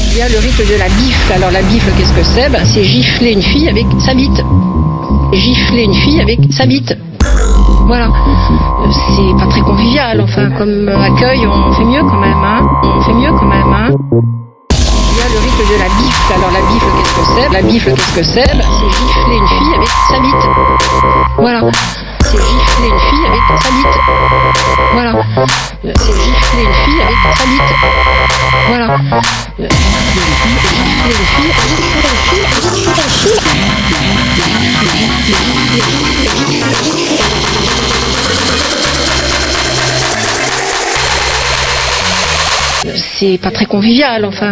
Il y a le rite de la bifle. Alors la bifle, qu'est-ce que c'est? C'est gifler une fille avec sa bite. Gifler une fille avec sa bite. Voilà. C'est pas très convivial, enfin, comme accueil, on fait mieux quand même, hein. On fait mieux quand même, hein. Il y a le rite de la bifle. Alors la bifle, qu'est-ce que c'est? La bifle, qu'est-ce que c'est? C'est gifler une fille avec sa bite. Voilà. C'est gifler une fille avec sa bite. Voilà. C'est gifler une fille avec sa bite. Voilà. Gifler une fille c'est pas très convivial, enfin.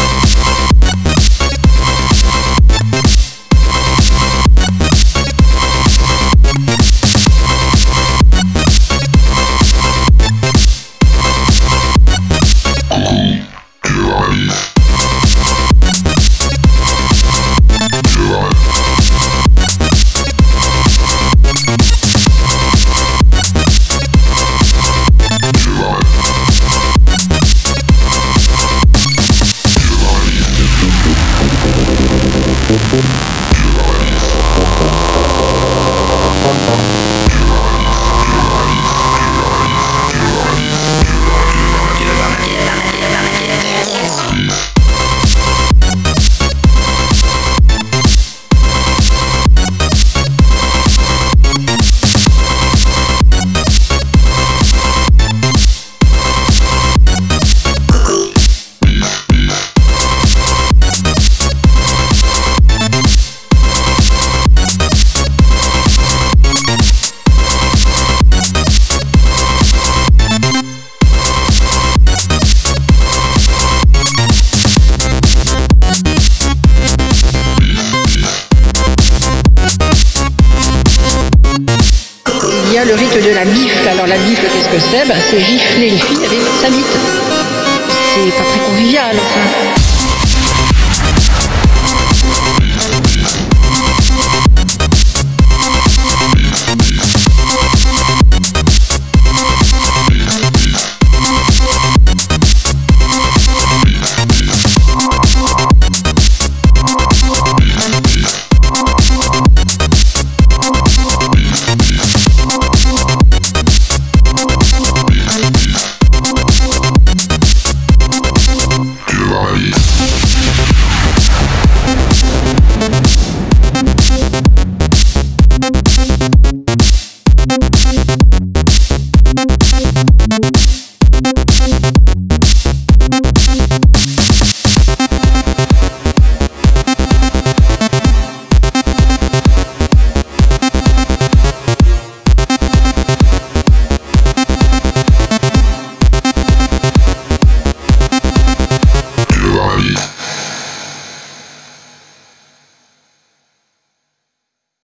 Il y a le rite de la bifle. Alors la bifle, qu'est-ce que c'est? C'est gifler une fille avec sa bite. C'est pas très convivial, enfin.